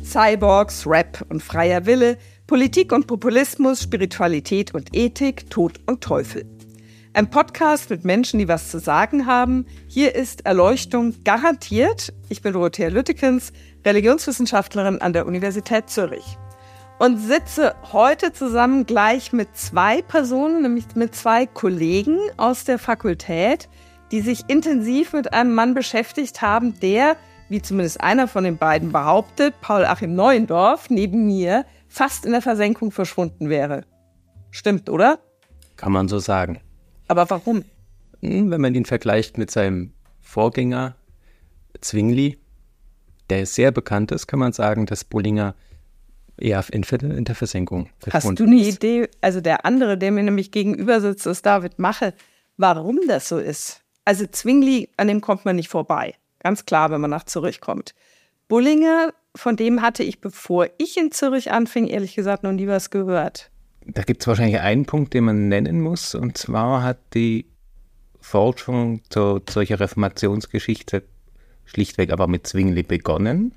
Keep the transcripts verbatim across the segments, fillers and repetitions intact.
Cyborgs, Rap und freier Wille, Politik und Populismus, Spiritualität und Ethik, Tod und Teufel. Ein Podcast mit Menschen, die was zu sagen haben. Hier ist Erleuchtung garantiert. Ich bin Dorothea Lüttekens, Religionswissenschaftlerin an der Universität Zürich. Und sitze heute zusammen gleich mit zwei Personen, nämlich mit zwei Kollegen aus der Fakultät, die sich intensiv mit einem Mann beschäftigt haben, der, wie zumindest einer von den beiden behauptet, Paul-Achim Neuendorf, neben mir fast in der Versenkung verschwunden wäre. Stimmt, oder? Kann man so sagen. Aber warum? Wenn man ihn vergleicht mit seinem Vorgänger Zwingli, der sehr bekannt ist, kann man sagen, dass Bullinger eher in der Versenkung verschwunden ist. Hast du eine Idee? Also der andere, der mir nämlich gegenüber sitzt, ist David Mache, warum das so ist? Also Zwingli, an dem kommt man nicht vorbei. Ganz klar, wenn man nach Zürich kommt. Bullinger, von dem hatte ich, bevor ich in Zürich anfing, ehrlich gesagt noch nie was gehört. Da gibt es wahrscheinlich einen Punkt, den man nennen muss. Und zwar hat die Forschung zu solcher Reformationsgeschichte schlichtweg aber mit Zwingli begonnen.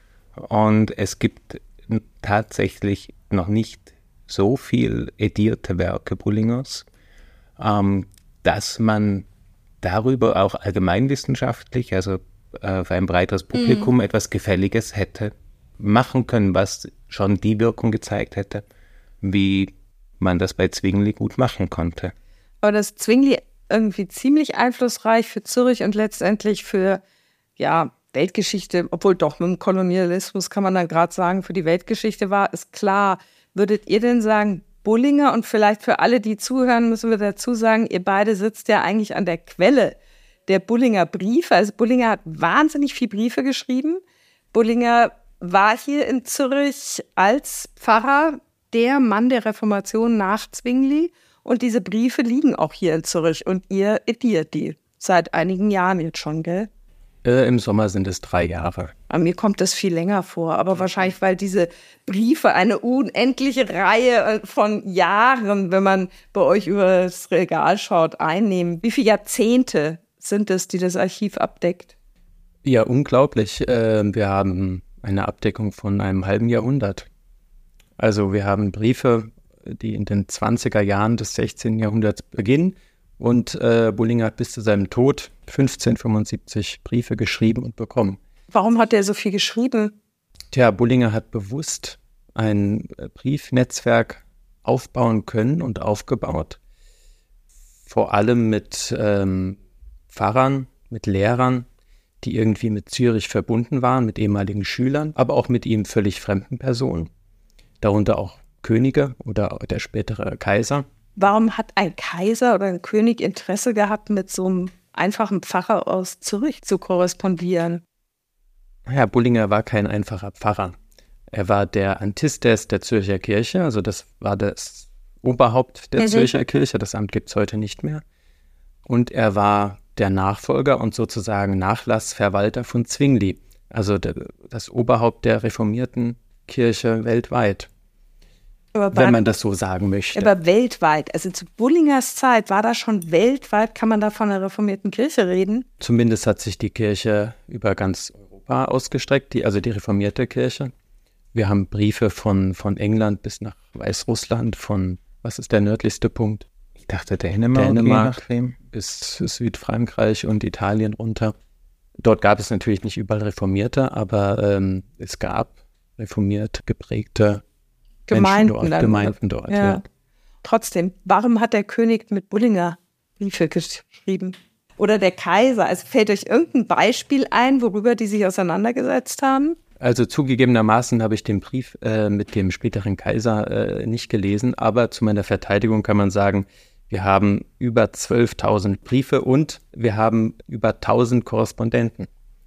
Und es gibt tatsächlich noch nicht so viel edierte Werke Bullingers, ähm, dass man darüber auch allgemeinwissenschaftlich, also äh, für ein breiteres Publikum, mhm. etwas Gefälliges hätte machen können, was schon die Wirkung gezeigt hätte, wie man das bei Zwingli gut machen konnte. Aber das Zwingli irgendwie ziemlich einflussreich für Zürich und letztendlich für, ja, Weltgeschichte, obwohl doch mit dem Kolonialismus kann man dann gerade sagen, für die Weltgeschichte war, ist klar. Würdet ihr denn sagen, Bullinger, und vielleicht für alle, die zuhören, müssen wir dazu sagen, ihr beide sitzt ja eigentlich an der Quelle der Bullinger Briefe. Also Bullinger hat wahnsinnig viele Briefe geschrieben. Bullinger war hier in Zürich als Pfarrer der Mann der Reformation nach Zwingli. Und diese Briefe liegen auch hier in Zürich. Und ihr ediert die seit einigen Jahren jetzt schon, gell? Äh, Im Sommer sind es drei Jahre. Aber mir kommt das viel länger vor. Aber wahrscheinlich, weil diese Briefe eine unendliche Reihe von Jahren, wenn man bei euch über das Regal schaut, einnehmen. Wie viele Jahrzehnte sind es, die das Archiv abdeckt? Ja, unglaublich. Äh, wir haben eine Abdeckung von einem halben Jahrhundert. Also wir haben Briefe, die in den zwanziger Jahren des sechzehnten Jahrhunderts beginnen. Und äh, Bullinger hat bis zu seinem Tod fünfzehnhundertfünfundsiebzig Briefe geschrieben und bekommen. Warum hat er so viel geschrieben? Tja, Bullinger hat bewusst ein Briefnetzwerk aufbauen können und aufgebaut. Vor allem mit ähm, Pfarrern, mit Lehrern, die irgendwie mit Zürich verbunden waren, mit ehemaligen Schülern, aber auch mit ihm völlig fremden Personen. Darunter auch Könige oder der spätere Kaiser. Warum hat ein Kaiser oder ein König Interesse gehabt, mit so einem einfachen Pfarrer aus Zürich zu korrespondieren? Ja, Bullinger war kein einfacher Pfarrer. Er war der Antistes der Zürcher Kirche, also das war das Oberhaupt der mhm. Zürcher Kirche, das Amt gibt es heute nicht mehr. Und er war der Nachfolger und sozusagen Nachlassverwalter von Zwingli, also der, das Oberhaupt der reformierten Kirche weltweit. Aber wenn man das so sagen möchte. Aber weltweit, also zu Bullingers Zeit, war das schon weltweit, kann man da von einer reformierten Kirche reden? Zumindest hat sich die Kirche über ganz Europa ausgestreckt, die, also die reformierte Kirche. Wir haben Briefe von, von England bis nach Weißrussland, von, was ist der nördlichste Punkt? Ich dachte Dänemark, Dänemark bis Südfrankreich und Italien runter. Dort gab es natürlich nicht überall Reformierte, aber ähm, es gab reformiert geprägte Gemeinden, dort, dann, Gemeinden dort. Ja. Ja. Trotzdem, warum hat der König mit Bullinger Briefe geschrieben? Oder der Kaiser? Also fällt euch irgendein Beispiel ein, worüber die sich auseinandergesetzt haben? Also zugegebenermaßen habe ich den Brief äh, mit dem späteren Kaiser äh, nicht gelesen, aber zu meiner Verteidigung kann man sagen, wir haben über zwölftausend Briefe und wir haben über tausend Korrespondenten,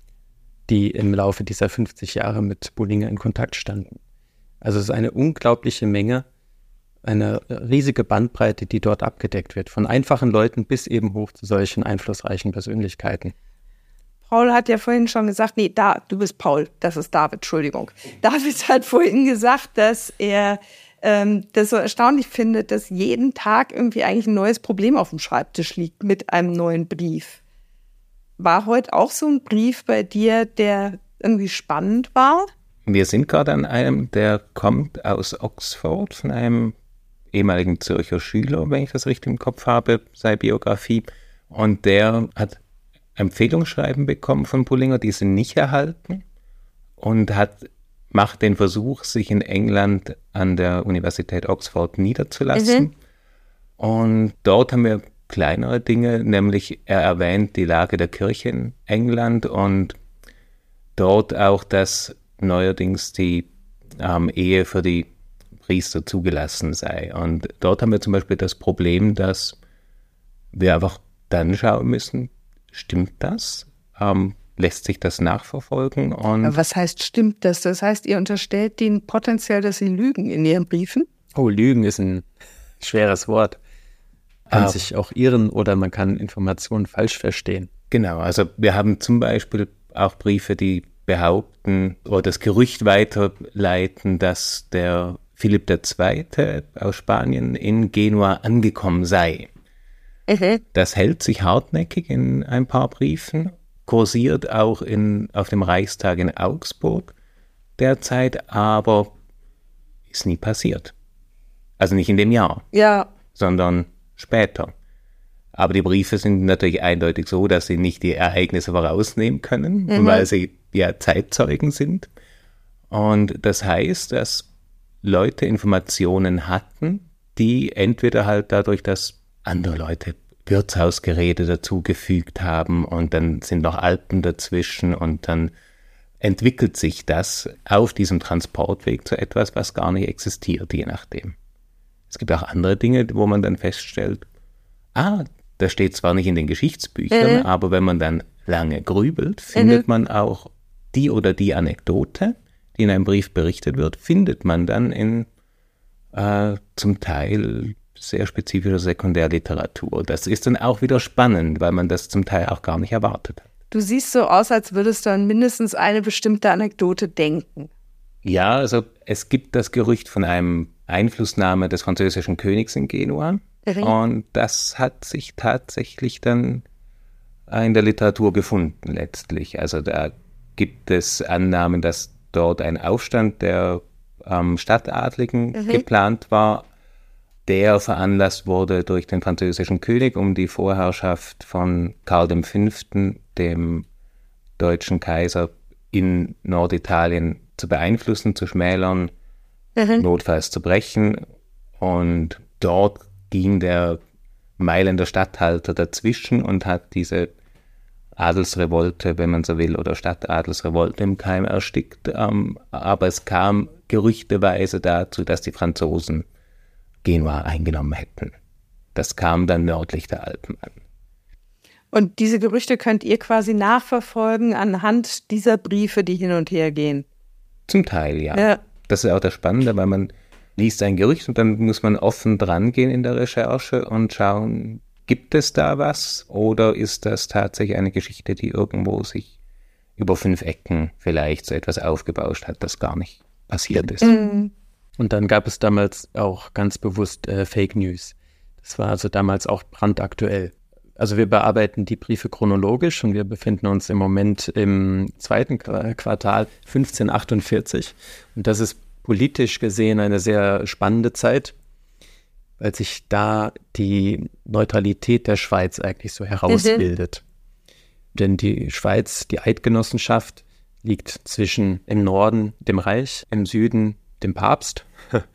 die im Laufe dieser fünfzig Jahre mit Bullinger in Kontakt standen. Also es ist eine unglaubliche Menge, eine riesige Bandbreite, die dort abgedeckt wird, von einfachen Leuten bis eben hoch zu solchen einflussreichen Persönlichkeiten. Paul hat ja vorhin schon gesagt, nee, da, du bist Paul, das ist David, Entschuldigung. David hat vorhin gesagt, dass er ähm, das so erstaunlich findet, dass jeden Tag irgendwie eigentlich ein neues Problem auf dem Schreibtisch liegt mit einem neuen Brief. War heute auch so ein Brief bei dir, der irgendwie spannend war? Wir sind gerade an einem, der kommt aus Oxford, von einem ehemaligen Zürcher Schüler, wenn ich das richtig im Kopf habe, seine Biografie. Und der hat Empfehlungsschreiben bekommen von Bullinger, die sind nicht erhalten, und hat macht den Versuch, sich in England an der Universität Oxford niederzulassen. Mhm. Und dort haben wir kleinere Dinge, nämlich er erwähnt die Lage der Kirche in England und dort auch, dass neuerdings die ähm, Ehe für die Priester zugelassen sei. Und dort haben wir zum Beispiel das Problem, dass wir einfach dann schauen müssen, stimmt das? Ähm, lässt sich das nachverfolgen? Und was heißt stimmt das? Das heißt, ihr unterstellt denen potenziell, dass sie lügen in ihren Briefen? Oh, Lügen ist ein schweres Wort. Man kann ah. sich auch irren oder man kann Informationen falsch verstehen. Genau, also wir haben zum Beispiel auch Briefe, die behaupten oder das Gerücht weiterleiten, dass der Philipp der Zweite aus Spanien in Genua angekommen sei. Mhm. Das hält sich hartnäckig in ein paar Briefen, kursiert auch in, auf dem Reichstag in Augsburg derzeit, aber ist nie passiert. Also nicht in dem Jahr, ja, sondern später. Aber die Briefe sind natürlich eindeutig so, dass sie nicht die Ereignisse vorausnehmen können, mhm. weil sie ja Zeitzeugen sind. Und das heißt, dass Leute Informationen hatten, die entweder halt dadurch, dass andere Leute Wirtshausgerede dazugefügt haben und dann sind noch Alpen dazwischen und dann entwickelt sich das auf diesem Transportweg zu etwas, was gar nicht existiert, je nachdem. Es gibt auch andere Dinge, wo man dann feststellt, ah, das steht zwar nicht in den Geschichtsbüchern, mhm. aber wenn man dann lange grübelt, findet mhm. man auch die oder die Anekdote, die in einem Brief berichtet wird, findet man dann in äh, zum Teil sehr spezifischer Sekundärliteratur. Das ist dann auch wieder spannend, weil man das zum Teil auch gar nicht erwartet hat. Du siehst so aus, als würdest du an mindestens eine bestimmte Anekdote denken. Ja, also es gibt das Gerücht von einem Einflussnahme des französischen Königs in Genua. Mhm. Und das hat sich tatsächlich dann in der Literatur gefunden letztlich. Also da gibt es Annahmen, dass dort ein Aufstand der ähm, Stadtadligen mhm. geplant war, der veranlasst wurde durch den französischen König, um die Vorherrschaft von Karl der Fünfte, dem deutschen Kaiser, in Norditalien zu beeinflussen, zu schmälern, mhm. notfalls zu brechen. Und dort ging der Mailänder Statthalter dazwischen und hat diese Adelsrevolte, wenn man so will, oder Stadtadelsrevolte im Keim erstickt. Ähm, aber es kam gerüchteweise dazu, dass die Franzosen Genua eingenommen hätten. Das kam dann nördlich der Alpen an. Und diese Gerüchte könnt ihr quasi nachverfolgen anhand dieser Briefe, die hin und her gehen? Zum Teil, ja. ja. Das ist auch das Spannende, weil man liest ein Gerücht und dann muss man offen dran gehen in der Recherche und schauen, gibt es da was oder ist das tatsächlich eine Geschichte, die irgendwo sich über fünf Ecken vielleicht so etwas aufgebauscht hat, das gar nicht passiert ist. Mhm. Und dann gab es damals auch ganz bewusst äh, Fake News. Das war also damals auch brandaktuell. Also wir bearbeiten die Briefe chronologisch und wir befinden uns im Moment im zweiten Quartal fünfzehnhundertachtundvierzig. Und das ist politisch gesehen eine sehr spannende Zeit, weil sich da die Neutralität der Schweiz eigentlich so herausbildet. Mhm. Denn die Schweiz, die Eidgenossenschaft, liegt zwischen im Norden dem Reich, im Süden dem Papst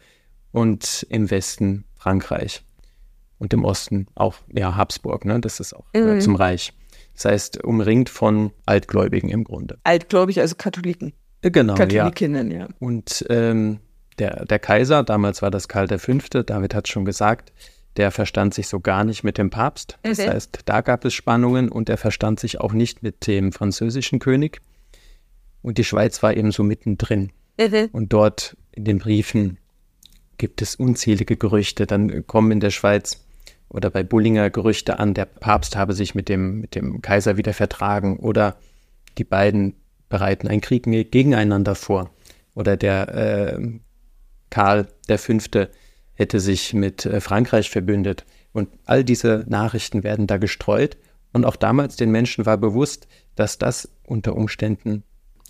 und im Westen Frankreich. Und im Osten auch, ja, Habsburg, ne? Das ist auch mhm. äh, zum Reich. Das heißt, umringt von Altgläubigen im Grunde. Altgläubig, also Katholiken. Äh, genau, Katholikinnen, ja. ja. Und ähm, der, der Kaiser, damals war das Karl der Fünfte, David hat schon gesagt, der verstand sich so gar nicht mit dem Papst. Das okay. heißt, da gab es Spannungen und er verstand sich auch nicht mit dem französischen König. Und die Schweiz war eben so mittendrin. Mhm. Und dort in den Briefen gibt es unzählige Gerüchte. Dann kommen in der Schweiz oder bei Bullinger Gerüchte an, der Papst habe sich mit dem, mit dem Kaiser wieder vertragen oder die beiden bereiten einen Krieg gegeneinander vor. Oder der äh, Karl der Fünfte hätte sich mit äh, Frankreich verbündet. Und all diese Nachrichten werden da gestreut. Und auch damals den Menschen war bewusst, dass das unter Umständen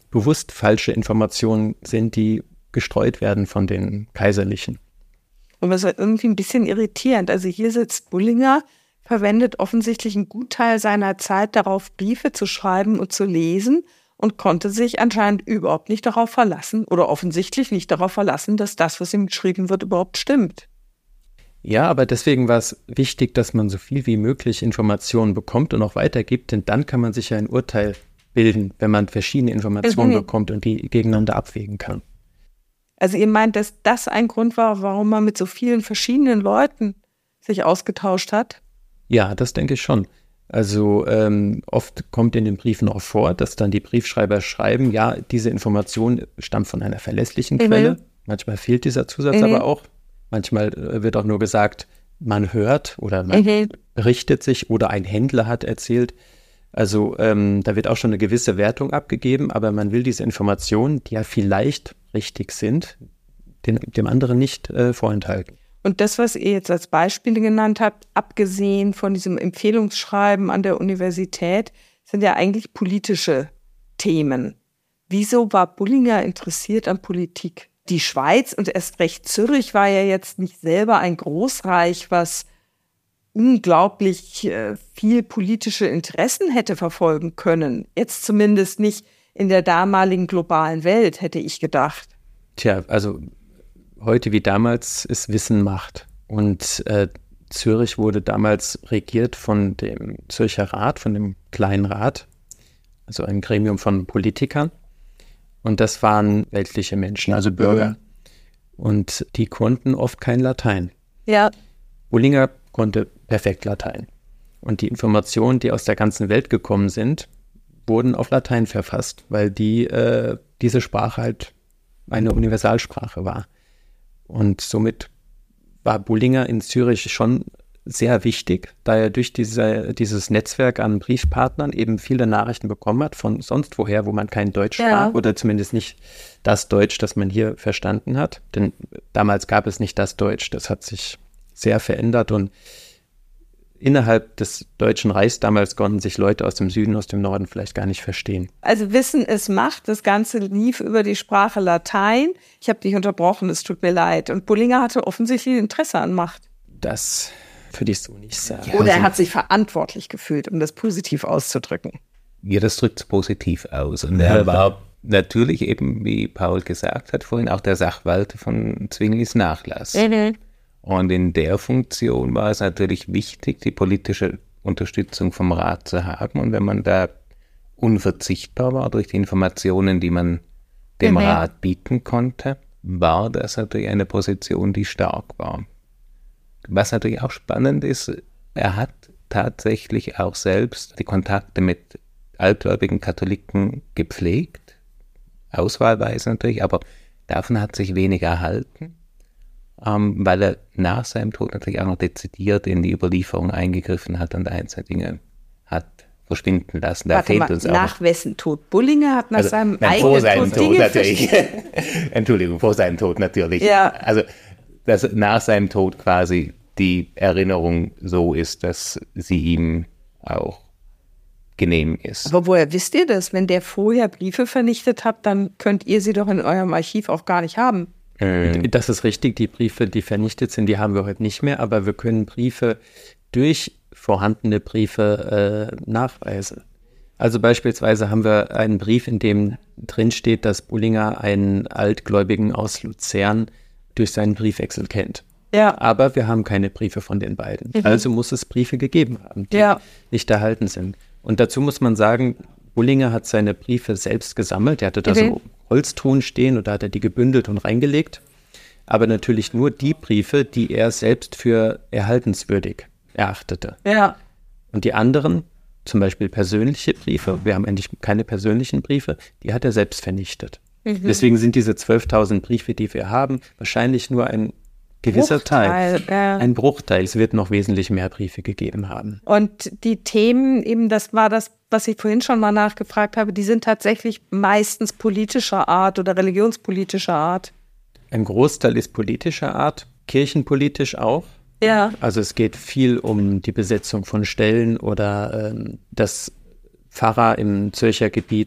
bewusst falsche Informationen sind, die gestreut werden von den Kaiserlichen. Und was ist irgendwie ein bisschen irritierend. Also hier sitzt Bullinger, verwendet offensichtlich einen Gutteil seiner Zeit darauf, Briefe zu schreiben und zu lesen und konnte sich anscheinend überhaupt nicht darauf verlassen oder offensichtlich nicht darauf verlassen, dass das, was ihm geschrieben wird, überhaupt stimmt. Ja, aber deswegen war es wichtig, dass man so viel wie möglich Informationen bekommt und auch weitergibt, denn dann kann man sich ja ein Urteil bilden, wenn man verschiedene Informationen mhm. bekommt und die gegeneinander abwägen kann. Also ihr meint, dass das ein Grund war, warum man mit so vielen verschiedenen Leuten sich ausgetauscht hat? Ja, das denke ich schon. Also ähm, oft kommt in den Briefen auch vor, dass dann die Briefschreiber schreiben, ja, diese Information stammt von einer verlässlichen Quelle. Mhm. Manchmal fehlt dieser Zusatz mhm. aber auch. Manchmal wird auch nur gesagt, man hört oder man mhm. berichtet sich oder ein Händler hat erzählt. Also ähm, da wird auch schon eine gewisse Wertung abgegeben, aber man will diese Informationen, die ja vielleicht richtig sind, den, dem anderen nicht äh, vorenthalten. Und das, was ihr jetzt als Beispiele genannt habt, abgesehen von diesem Empfehlungsschreiben an der Universität, sind ja eigentlich politische Themen. Wieso war Bullinger interessiert an Politik? Die Schweiz und erst recht Zürich war ja jetzt nicht selber ein Großreich, was unglaublich äh, viel politische Interessen hätte verfolgen können. Jetzt zumindest nicht in der damaligen globalen Welt, hätte ich gedacht. Tja, also heute wie damals ist Wissen Macht. Und äh, Zürich wurde damals regiert von dem Zürcher Rat, von dem kleinen Rat, also ein Gremium von Politikern. Und das waren weltliche Menschen, also Bürger. Mhm. Und die konnten oft kein Latein. Ja. Bullinger konnte perfekt Latein. Und die Informationen, die aus der ganzen Welt gekommen sind, wurden auf Latein verfasst, weil die, äh, diese Sprache halt eine Universalsprache war. Und somit war Bullinger in Zürich schon sehr wichtig, da er durch diese, dieses Netzwerk an Briefpartnern eben viele Nachrichten bekommen hat, von sonst woher, wo man kein Deutsch sprach, ja. oder zumindest nicht das Deutsch, das man hier verstanden hat. Denn damals gab es nicht das Deutsch, das hat sich sehr verändert und innerhalb des Deutschen Reichs damals konnten sich Leute aus dem Süden, aus dem Norden vielleicht gar nicht verstehen. Also Wissen ist Macht, das Ganze lief über die Sprache Latein. Ich habe dich unterbrochen, es tut mir leid. Und Bullinger hatte offensichtlich Interesse an Macht. Das würde ich so nicht sagen. Oder er hat sich verantwortlich gefühlt, um das positiv auszudrücken. Ja, das drückt es positiv aus. Und er war natürlich eben, wie Paul gesagt hat vorhin, auch der Sachwalter von Zwinglis Nachlass. Mhm. Und in der Funktion war es natürlich wichtig, die politische Unterstützung vom Rat zu haben. Und wenn man da unverzichtbar war durch die Informationen, die man dem mhm. Rat bieten konnte, war das natürlich eine Position, die stark war. Was natürlich auch spannend ist, er hat tatsächlich auch selbst die Kontakte mit altgläubigen Katholiken gepflegt, auswahlweise natürlich, aber davon hat sich wenig erhalten. Ähm, weil er nach seinem Tod natürlich auch noch dezidiert in die Überlieferung eingegriffen hat und einzelne Dinge hat verschwinden lassen. Da Warte fehlt mal, uns auch nach wessen Tod? Bullinger hat nach also, seinem nein, eigenen vor seinem Tod, Tod Dinge natürlich. Entschuldigung, vor seinem Tod natürlich. Ja. Also, dass nach seinem Tod quasi die Erinnerung so ist, dass sie ihm auch genehm ist. Aber woher wisst ihr das? Wenn der vorher Briefe vernichtet hat, dann könnt ihr sie doch in eurem Archiv auch gar nicht haben. Das ist richtig, die Briefe, die vernichtet sind, die haben wir heute nicht mehr, aber wir können Briefe durch vorhandene Briefe äh, nachweisen. Also beispielsweise haben wir einen Brief, in dem drin steht, dass Bullinger einen Altgläubigen aus Luzern durch seinen Briefwechsel kennt. Ja. Aber wir haben keine Briefe von den beiden. Mhm. Also muss es Briefe gegeben haben, die ja. nicht erhalten sind. Und dazu muss man sagen, Bullinger hat seine Briefe selbst gesammelt. Er hatte da mhm. so Holztruhen stehen und da hat er die gebündelt und reingelegt. Aber natürlich nur die Briefe, die er selbst für erhaltenswürdig erachtete. Ja. Und die anderen, zum Beispiel persönliche Briefe, wir haben eigentlich keine persönlichen Briefe, die hat er selbst vernichtet. Mhm. Deswegen sind diese zwölftausend Briefe, die wir haben, wahrscheinlich nur ein gewisser Bruchteil, Teil, ja. ein Bruchteil. Es wird noch wesentlich mehr Briefe gegeben haben. Und die Themen, eben das war das, was ich vorhin schon mal nachgefragt habe, die sind tatsächlich meistens politischer Art oder religionspolitischer Art. Ein Großteil ist politischer Art, kirchenpolitisch auch. Ja. Also es geht viel um die Besetzung von Stellen oder ähm, dass Pfarrer im Zürcher Gebiet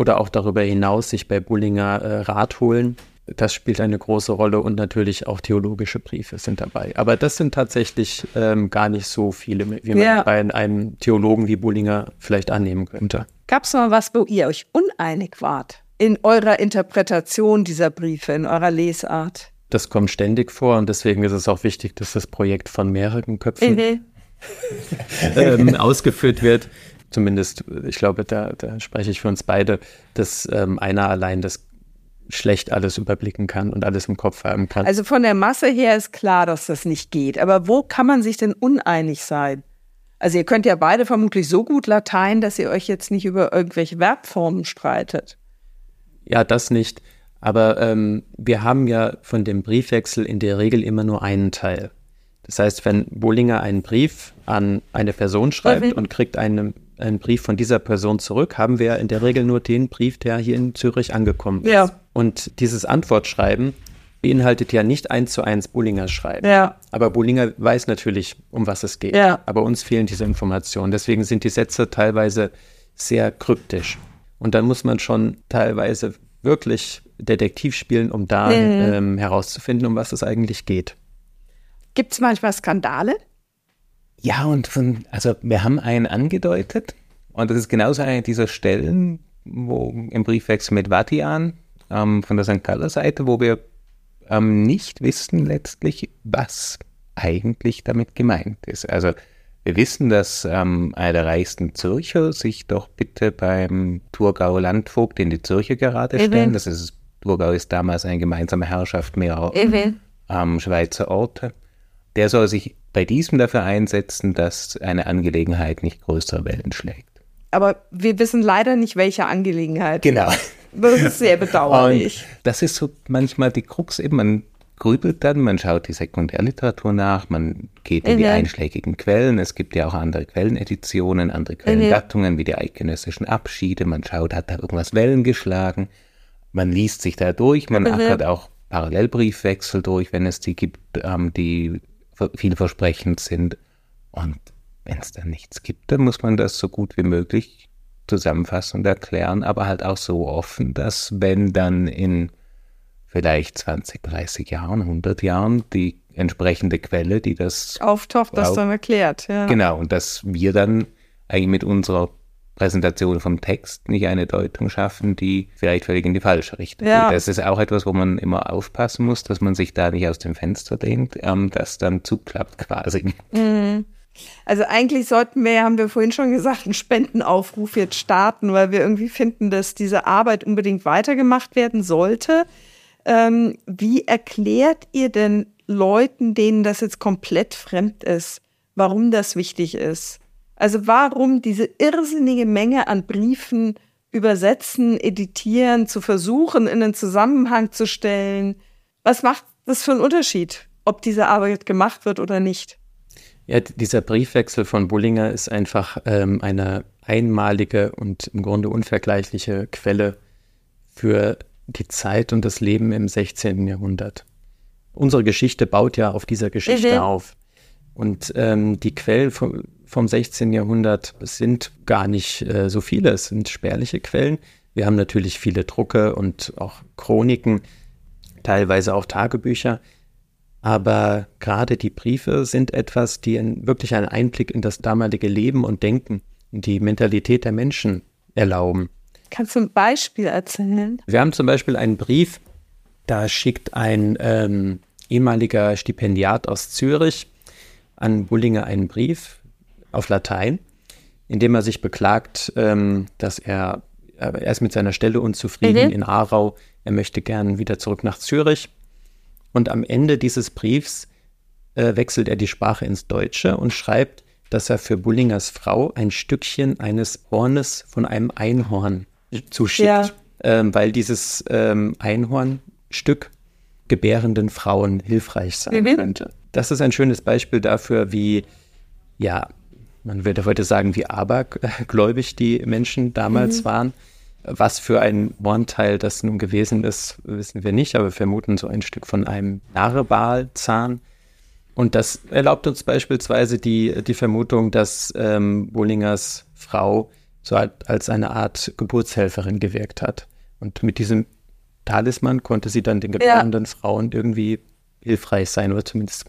oder auch darüber hinaus sich bei Bullinger äh, Rat holen. Das spielt eine große Rolle und natürlich auch theologische Briefe sind dabei. Aber das sind tatsächlich ähm, gar nicht so viele, wie man ja. bei einem Theologen wie Bullinger vielleicht annehmen könnte. Gab es mal was, wo ihr euch uneinig wart in eurer Interpretation dieser Briefe, in eurer Lesart? Das kommt ständig vor und deswegen ist es auch wichtig, dass das Projekt von mehreren Köpfen mhm. ähm, ausgeführt wird. Zumindest, ich glaube, da, da spreche ich für uns beide, dass ähm, einer allein das schlecht alles überblicken kann und alles im Kopf haben kann. Also von der Masse her ist klar, dass das nicht geht. Aber wo kann man sich denn uneinig sein? Also ihr könnt ja beide vermutlich so gut Latein, dass ihr euch jetzt nicht über irgendwelche Verbformen streitet. Ja, das nicht. Aber ähm, wir haben ja von dem Briefwechsel in der Regel immer nur einen Teil. Das heißt, wenn Bullinger einen Brief an eine Person schreibt mhm. und kriegt einen, einen Brief von dieser Person zurück, haben wir in der Regel nur den Brief, der hier in Zürich angekommen ist. Ja. Und dieses Antwortschreiben beinhaltet ja nicht eins zu eins Bullingers Schreiben. Ja. Aber Bullinger weiß natürlich, um was es geht. Ja. Aber uns fehlen diese Informationen. Deswegen sind die Sätze teilweise sehr kryptisch. Und dann muss man schon teilweise wirklich Detektiv spielen, um da mhm. ähm, herauszufinden, um was es eigentlich geht. Gibt es manchmal Skandale? Ja, und von, also wir haben einen angedeutet und das ist genauso eine dieser Stellen, wo im Briefwechsel mit Vatian ähm, von der Sankt Galler Seite, wo wir ähm, nicht wissen letztlich, was eigentlich damit gemeint ist. Also wir wissen, dass ähm, einer der reichsten Zürcher sich doch bitte beim Thurgauer Landvogt in die Zürcher gerade stellen. Mhm. Das ist, Thurgau ist damals eine gemeinsame Herrschaft mehrerer mhm. ähm, Schweizer Orte. Der soll sich bei diesem dafür einsetzen, dass eine Angelegenheit nicht größere Wellen schlägt. Aber wir wissen leider nicht, welche Angelegenheit. Genau. Das ist sehr bedauerlich. Und das ist so manchmal die Krux eben, man grübelt dann, man schaut die Sekundärliteratur nach, man geht in mhm. die einschlägigen Quellen. Es gibt ja auch andere Quelleneditionen, andere Quellengattungen, mhm. wie die eidgenössischen Abschiede. Man schaut, hat da irgendwas Wellen geschlagen. Man liest sich da durch, man mhm. ackert auch Parallelbriefwechsel durch, wenn es die gibt, ähm, die vielversprechend sind. Und wenn es dann nichts gibt, dann muss man das so gut wie möglich zusammenfassen und erklären, aber halt auch so offen, dass wenn dann in vielleicht zwanzig, dreißig Jahren, hundert Jahren die entsprechende Quelle, die das auftaucht, das dann erklärt. Ja. Genau, und dass wir dann eigentlich mit unserer Präsentation vom Text nicht eine Deutung schaffen, die vielleicht völlig in die falsche Richtung ja. geht. Das ist auch etwas, wo man immer aufpassen muss, dass man sich da nicht aus dem Fenster lehnt, ähm, das dann zuklappt quasi. Mhm. Also eigentlich sollten wir, haben wir vorhin schon gesagt, einen Spendenaufruf jetzt starten, weil wir irgendwie finden, dass diese Arbeit unbedingt weitergemacht werden sollte. Ähm, wie erklärt ihr denn Leuten, denen das jetzt komplett fremd ist, warum das wichtig ist? Also warum diese irrsinnige Menge an Briefen übersetzen, editieren, zu versuchen, in einen Zusammenhang zu stellen? Was macht das für einen Unterschied, ob diese Arbeit gemacht wird oder nicht? Ja, dieser Briefwechsel von Bullinger ist einfach ähm, eine einmalige und im Grunde unvergleichliche Quelle für die Zeit und das Leben im sechzehnten Jahrhundert. Unsere Geschichte baut ja auf dieser Geschichte mhm. auf. Und ähm, die Quellen vom, vom sechzehnten Jahrhundert sind gar nicht äh, so viele. Es sind spärliche Quellen. Wir haben natürlich viele Drucke und auch Chroniken, teilweise auch Tagebücher. Aber gerade die Briefe sind etwas, die ein, wirklich einen Einblick in das damalige Leben und Denken, in die Mentalität der Menschen erlauben. Kannst du ein Beispiel erzählen? Wir haben zum Beispiel einen Brief, da schickt ein ähm, ehemaliger Stipendiat aus Zürich an Bullinger einen Brief auf Latein, in dem er sich beklagt, ähm, dass er, er ist mit seiner Stelle unzufrieden mhm. in Aarau, er möchte gern wieder zurück nach Zürich. Und am Ende dieses Briefs äh, wechselt er die Sprache ins Deutsche und schreibt, dass er für Bullingers Frau ein Stückchen eines Hornes von einem Einhorn zuschickt, ja. ähm, weil dieses ähm, Einhornstück gebärenden Frauen hilfreich sein mhm. könnte. Das ist ein schönes Beispiel dafür, wie, ja, man würde heute sagen, wie abergläubig die Menschen damals mhm. waren. Was für ein Hornteil das nun gewesen ist, wissen wir nicht, aber wir vermuten so ein Stück von einem Narwalzahn. Und das erlaubt uns beispielsweise die, die Vermutung, dass ähm, Bullingers Frau so als eine Art Geburtshelferin gewirkt hat. Und mit diesem Talisman konnte sie dann den gebärenden ja. Frauen irgendwie hilfreich sein oder zumindest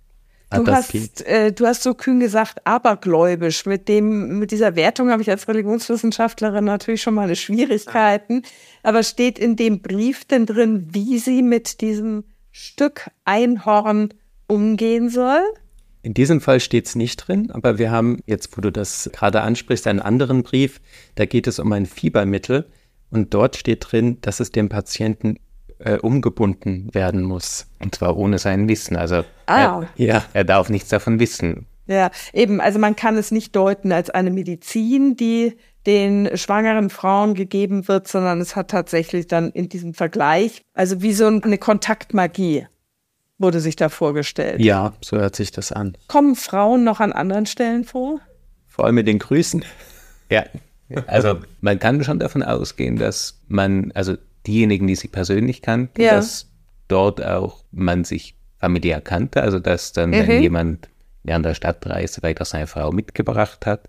Du hast, äh, du hast so kühn gesagt, abergläubisch. Mit dem, mit dieser Wertung habe ich als Religionswissenschaftlerin natürlich schon mal eine Schwierigkeiten. Aber steht in dem Brief denn drin, wie sie mit diesem Stück Einhorn umgehen soll? In diesem Fall steht es nicht drin, aber wir haben jetzt, wo du das gerade ansprichst, einen anderen Brief. Da geht es um ein Fiebermittel und dort steht drin, dass es dem Patienten Äh, umgebunden werden muss. Und zwar ohne sein Wissen. Also ah. er, ja. er darf nichts davon wissen. Ja, eben. Also man kann es nicht deuten als eine Medizin, die den schwangeren Frauen gegeben wird, sondern es hat tatsächlich dann in diesem Vergleich, also wie so eine Kontaktmagie wurde sich da vorgestellt. Ja, so hört sich das an. Kommen Frauen noch an anderen Stellen vor? Vor allem mit den Grüßen. Ja, also man kann schon davon ausgehen, dass man, also diejenigen, die sie persönlich kannten, ja. dass dort auch man sich familiär kannte, also dass dann, mhm. wenn jemand während der Stadtreise vielleicht auch seine Frau mitgebracht hat,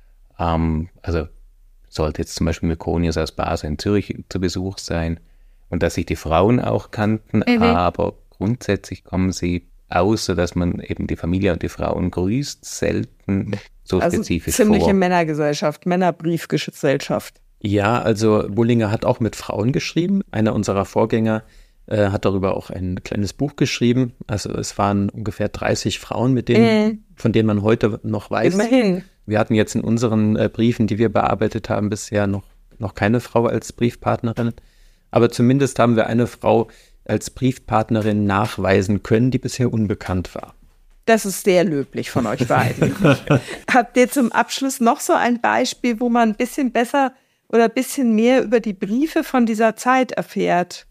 ähm, also sollte jetzt zum Beispiel Mykonius aus Basel in Zürich zu Besuch sein und dass sich die Frauen auch kannten, mhm. aber grundsätzlich kommen sie aus, sodass man eben die Familie und die Frauen grüßt, selten so also spezifisch ziemliche vor. Männergesellschaft, Männerbriefgesellschaft. Ja, also Bullinger hat auch mit Frauen geschrieben. Einer unserer Vorgänger äh, hat darüber auch ein kleines Buch geschrieben. Also es waren ungefähr dreißig Frauen, mit denen, äh. von denen man heute noch weiß. Immerhin. Wir hatten jetzt in unseren äh, Briefen, die wir bearbeitet haben, bisher noch, noch keine Frau als Briefpartnerin. Aber zumindest haben wir eine Frau als Briefpartnerin nachweisen können, die bisher unbekannt war. Das ist sehr löblich von euch beiden. Habt ihr zum Abschluss noch so ein Beispiel, wo man ein bisschen besser oder ein bisschen mehr über die Briefe von dieser Zeit erfährt?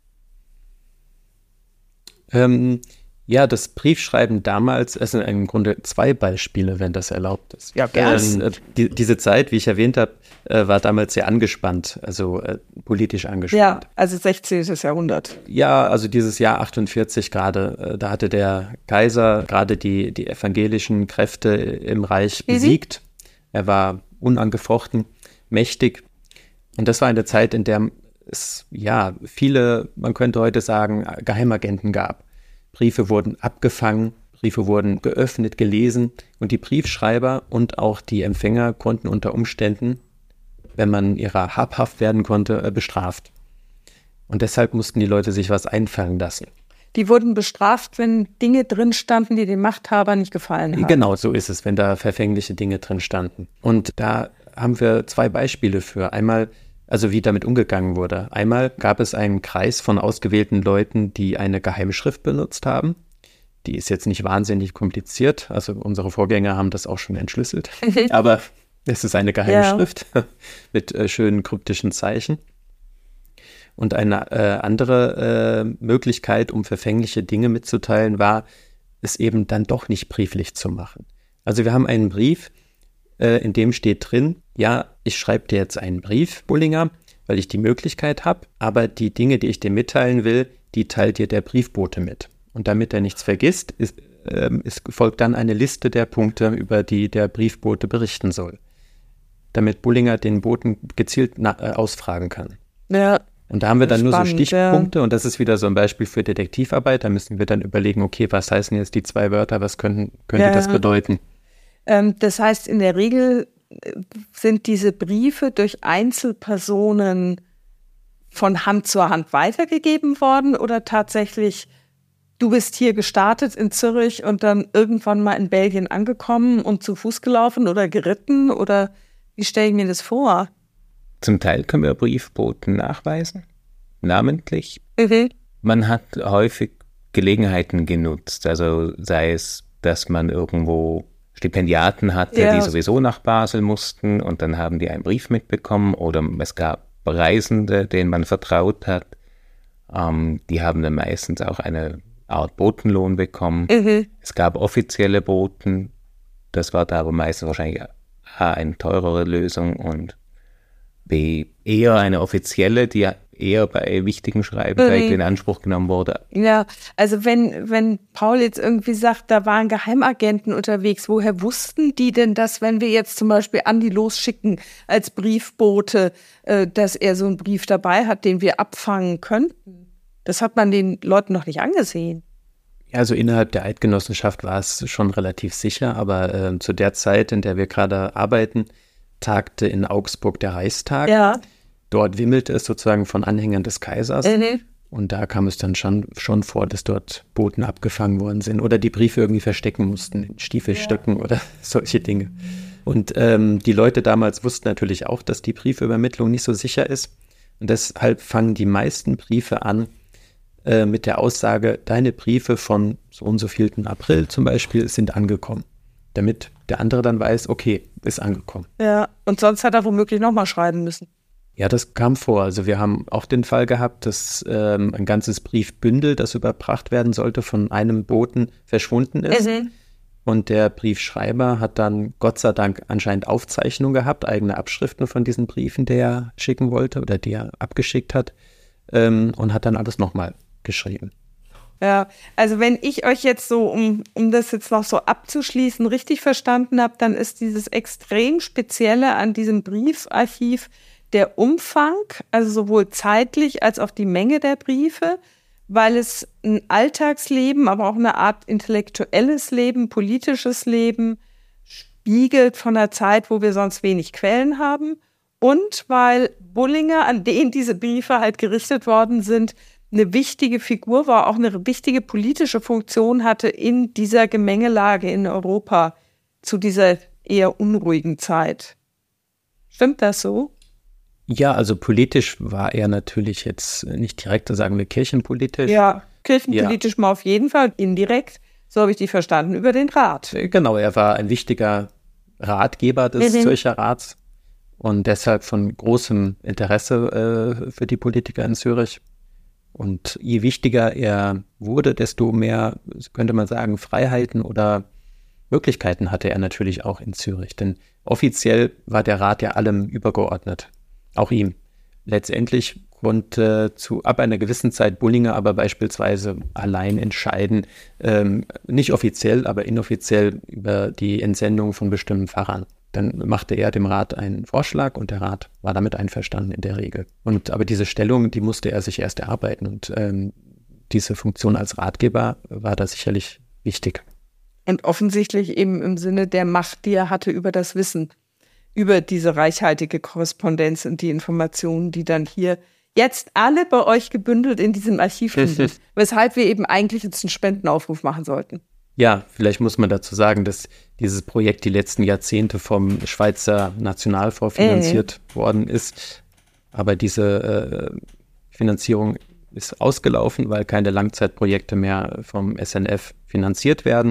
Ähm, ja, das Briefschreiben damals, es sind im Grunde zwei Beispiele, wenn das erlaubt ist. Ja, gerne. Ähm, die, diese Zeit, wie ich erwähnt habe, äh, war damals sehr angespannt, also äh, politisch angespannt. Ja, also sechzehntes Jahrhundert. Ja, also dieses Jahr achtundvierzig gerade, äh, da hatte der Kaiser gerade die, die evangelischen Kräfte im Reich besiegt. Mhm. Er war unangefochten mächtig. Und das war eine Zeit, in der es ja viele, man könnte heute sagen, Geheimagenten gab. Briefe wurden abgefangen, Briefe wurden geöffnet, gelesen und die Briefschreiber und auch die Empfänger konnten unter Umständen, wenn man ihrer habhaft werden konnte, bestraft. Und deshalb mussten die Leute sich was einfallen lassen. Die wurden bestraft, wenn Dinge drin standen, die dem Machthaber nicht gefallen haben. Genau, so ist es, wenn da verfängliche Dinge drin standen. Und da haben wir zwei Beispiele für. Einmal, also wie damit umgegangen wurde. Einmal gab es einen Kreis von ausgewählten Leuten, die eine Geheimschrift benutzt haben. Die ist jetzt nicht wahnsinnig kompliziert. Also unsere Vorgänger haben das auch schon entschlüsselt. Aber es ist eine Geheimschrift ja. mit äh, schönen kryptischen Zeichen. Und eine äh, andere äh, Möglichkeit, um verfängliche Dinge mitzuteilen, war, es eben dann doch nicht brieflich zu machen. Also wir haben einen Brief, äh, in dem steht drin, ja, ich schreibe dir jetzt einen Brief, Bullinger, weil ich die Möglichkeit habe, aber die Dinge, die ich dir mitteilen will, die teilt dir der Briefbote mit. Und damit er nichts vergisst, ist, äh, ist, folgt dann eine Liste der Punkte, über die der Briefbote berichten soll, damit Bullinger den Boten gezielt na- äh, ausfragen kann. Ja. Und da haben wir dann Spannend, nur so Stichpunkte ja. Und das ist wieder so ein Beispiel für Detektivarbeit. Da müssen wir dann überlegen, okay, was heißen jetzt die zwei Wörter, was können, könnte ja. das bedeuten? Ähm, das heißt, in der Regel sind diese Briefe durch Einzelpersonen von Hand zu Hand weitergegeben worden oder tatsächlich, du bist hier gestartet in Zürich und dann irgendwann mal in Belgien angekommen und zu Fuß gelaufen oder geritten oder wie stelle ich mir das vor? Zum Teil können wir Briefboten nachweisen, namentlich. Mhm. Man hat häufig Gelegenheiten genutzt, also sei es, dass man irgendwo Stipendiaten hatte, ja. die sowieso nach Basel mussten und dann haben die einen Brief mitbekommen oder es gab Reisende, denen man vertraut hat, ähm, die haben dann meistens auch eine Art Botenlohn bekommen. Mhm. Es gab offizielle Boten, das war da aber meistens wahrscheinlich A, eine teurere Lösung und B, eher eine offizielle, die eher bei wichtigen Schreiben vielleicht in Anspruch genommen wurde. Ja, also wenn, wenn Paul jetzt irgendwie sagt, da waren Geheimagenten unterwegs, woher wussten die denn das, wenn wir jetzt zum Beispiel Andi losschicken als Briefbote, äh, dass er so einen Brief dabei hat, den wir abfangen könnten? Das hat man den Leuten noch nicht angesehen. Ja, also innerhalb der Eidgenossenschaft war es schon relativ sicher, aber äh, zu der Zeit, in der wir gerade arbeiten, tagte in Augsburg der Reichstag. Ja. Dort wimmelte es sozusagen von Anhängern des Kaisers. Mhm. Und da kam es dann schon, schon vor, dass dort Boten abgefangen worden sind oder die Briefe irgendwie verstecken mussten, in Stiefelstöcken ja. oder solche Dinge. Und ähm, die Leute damals wussten natürlich auch, dass die Briefübermittlung nicht so sicher ist. Und deshalb fangen die meisten Briefe an äh, mit der Aussage, deine Briefe von so und so vielten April zum Beispiel sind angekommen. Damit der andere dann weiß, okay, ist angekommen. Ja, und sonst hat er womöglich nochmal schreiben müssen. Ja, das kam vor. Also wir haben auch den Fall gehabt, dass ähm, ein ganzes Briefbündel, das überbracht werden sollte, von einem Boten verschwunden ist. Mhm. Und der Briefschreiber hat dann Gott sei Dank anscheinend Aufzeichnungen gehabt, eigene Abschriften von diesen Briefen, die er schicken wollte oder die er abgeschickt hat, ähm, und hat dann alles nochmal geschrieben. Ja, also wenn ich euch jetzt so, um, um das jetzt noch so abzuschließen, richtig verstanden habe, dann ist dieses extrem Spezielle an diesem Briefarchiv der Umfang, also sowohl zeitlich als auch die Menge der Briefe, weil es ein Alltagsleben, aber auch eine Art intellektuelles Leben, politisches Leben spiegelt von einer Zeit, wo wir sonst wenig Quellen haben, und weil Bullinger, an den diese Briefe halt gerichtet worden sind, eine wichtige Figur war, auch eine wichtige politische Funktion hatte in dieser Gemengelage in Europa zu dieser eher unruhigen Zeit. Stimmt das so? Ja, also politisch war er natürlich jetzt nicht direkt, sagen wir kirchenpolitisch. Ja, kirchenpolitisch ja. Mal auf jeden Fall, indirekt, so habe ich die verstanden, über den Rat. Genau, er war ein wichtiger Ratgeber des mhm. Zürcher Rats und deshalb von großem Interesse äh, für die Politiker in Zürich. Und je wichtiger er wurde, desto mehr, könnte man sagen, Freiheiten oder Möglichkeiten hatte er natürlich auch in Zürich. Denn offiziell war der Rat ja allem übergeordnet. Auch ihm. Letztendlich konnte zu ab einer gewissen Zeit Bullinger aber beispielsweise allein entscheiden, ähm, nicht offiziell, aber inoffiziell über die Entsendung von bestimmten Pfarrern. Dann machte er dem Rat einen Vorschlag und der Rat war damit einverstanden in der Regel. Und aber diese Stellung, die musste er sich erst erarbeiten und ähm, diese Funktion als Ratgeber war da sicherlich wichtig. Und offensichtlich eben im Sinne der Macht, die er hatte über das Wissen, über diese reichhaltige Korrespondenz und die Informationen, die dann hier jetzt alle bei euch gebündelt in diesem Archiv liegen, weshalb wir eben eigentlich jetzt einen Spendenaufruf machen sollten. Ja, vielleicht muss man dazu sagen, dass dieses Projekt die letzten Jahrzehnte vom Schweizer Nationalfonds finanziert äh. worden ist. Aber diese äh, Finanzierung ist ausgelaufen, weil keine Langzeitprojekte mehr vom S N F finanziert werden.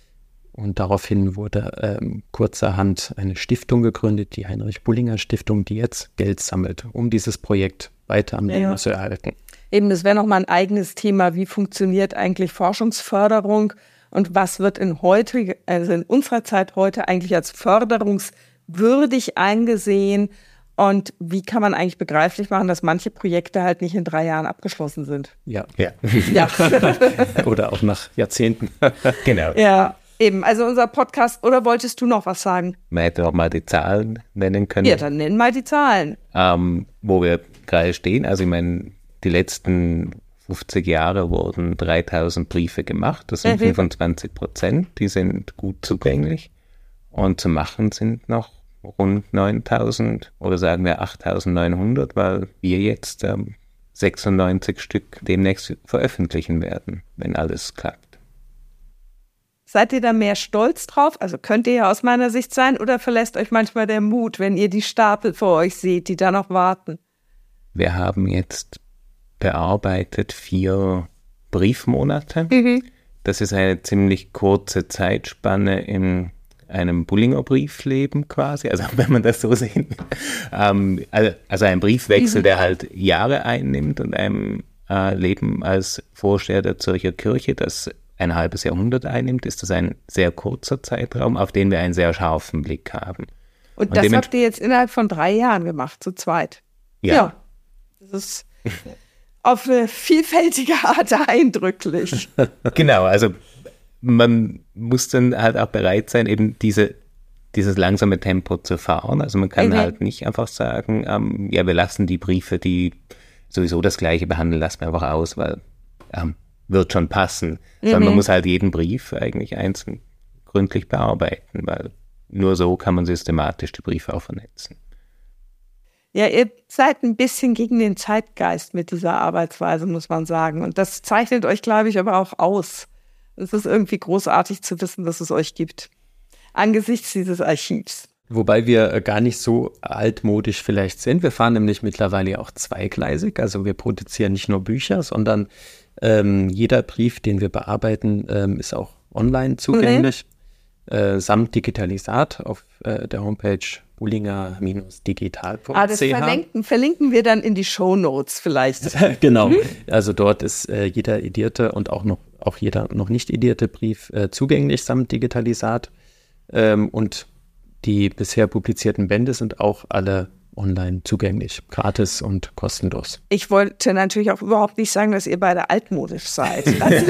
Und daraufhin wurde ähm, kurzerhand eine Stiftung gegründet, die Heinrich-Bullinger-Stiftung, die jetzt Geld sammelt, um dieses Projekt weiter am Leben ja. zu erhalten. Eben, das wäre nochmal ein eigenes Thema. Wie funktioniert eigentlich Forschungsförderung und was wird in heute, also in unserer Zeit heute eigentlich als förderungswürdig angesehen? Und wie kann man eigentlich begreiflich machen, dass manche Projekte halt nicht in drei Jahren abgeschlossen sind? Ja, ja. ja. Oder auch nach Jahrzehnten. Genau. Ja. Eben, also unser Podcast, oder wolltest du noch was sagen? Man hätte auch mal die Zahlen nennen können. Ja, dann nenn mal die Zahlen. Ähm, wo wir gerade stehen, also ich meine, die letzten fünfzig Jahre wurden dreitausend Briefe gemacht, das sind mhm. fünfundzwanzig Prozent, die sind gut zugänglich. Und zu machen sind noch rund neuntausend oder sagen wir achttausendneunhundert, weil wir jetzt ähm, sechsundneunzig Stück demnächst veröffentlichen werden, wenn alles klappt. Seid ihr da mehr stolz drauf? Also könnt ihr ja aus meiner Sicht sein, oder verlässt euch manchmal der Mut, wenn ihr die Stapel vor euch seht, die da noch warten? Wir haben jetzt bearbeitet vier Briefmonate. Mhm. Das ist eine ziemlich kurze Zeitspanne in einem Bullinger Briefleben quasi, also wenn man das so sehen will. Ähm, also ein Briefwechsel, mhm. der halt Jahre einnimmt und einem äh, Leben als Vorsteher der Zürcher Kirche, das ein halbes Jahrhundert einnimmt, ist das ein sehr kurzer Zeitraum, auf den wir einen sehr scharfen Blick haben. Und, Und das habt ihr jetzt innerhalb von drei Jahren gemacht, zu zweit? Ja. ja. Das ist auf eine vielfältige Art eindrücklich. Genau, also man muss dann halt auch bereit sein, eben diese, dieses langsame Tempo zu fahren. Also man kann okay. halt nicht einfach sagen, ähm, ja, wir lassen die Briefe, die sowieso das Gleiche behandeln, lassen wir einfach aus, weil ähm, wird schon passen. Mhm. Sondern man muss halt jeden Brief eigentlich einzeln gründlich bearbeiten, weil nur so kann man systematisch die Briefe auch vernetzen. Ja, ihr seid ein bisschen gegen den Zeitgeist mit dieser Arbeitsweise, muss man sagen. Und das zeichnet euch, glaube ich, aber auch aus. Es ist irgendwie großartig zu wissen, dass es euch gibt, angesichts dieses Archivs. Wobei wir gar nicht so altmodisch vielleicht sind. Wir fahren nämlich mittlerweile auch zweigleisig. Also wir produzieren nicht nur Bücher, sondern ähm, jeder Brief, den wir bearbeiten, ähm, ist auch online zugänglich. Mhm. Äh, samt Digitalisat auf äh, der Homepage bullinger digital punkt c h. Ah, das verlinken, verlinken wir dann in die Shownotes vielleicht. Genau. Mhm. Also dort ist äh, jeder edierte und auch noch auch jeder noch nicht edierte Brief äh, zugänglich samt Digitalisat. Ähm, und die bisher publizierten Bände sind auch alle online zugänglich, gratis und kostenlos. Ich wollte natürlich auch überhaupt nicht sagen, dass ihr beide altmodisch seid. Also,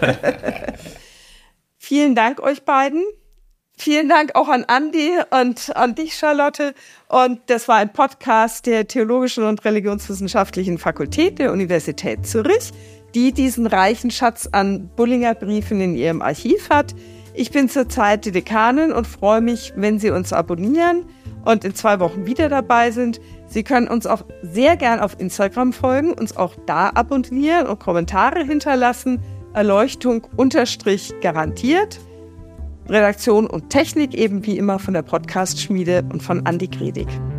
vielen Dank euch beiden. Vielen Dank auch an Andi und an dich, Charlotte. Und das war ein Podcast der Theologischen und Religionswissenschaftlichen Fakultät der Universität Zürich, die diesen reichen Schatz an Bullinger Briefen in ihrem Archiv hat. Ich bin zurzeit die Dekanin und freue mich, wenn Sie uns abonnieren und in zwei Wochen wieder dabei sind. Sie können uns auch sehr gern auf Instagram folgen, uns auch da abonnieren und Kommentare hinterlassen. Erleuchtung unterstrich garantiert. Redaktion und Technik eben wie immer von der Podcast-Schmiede und von Andi Gredig.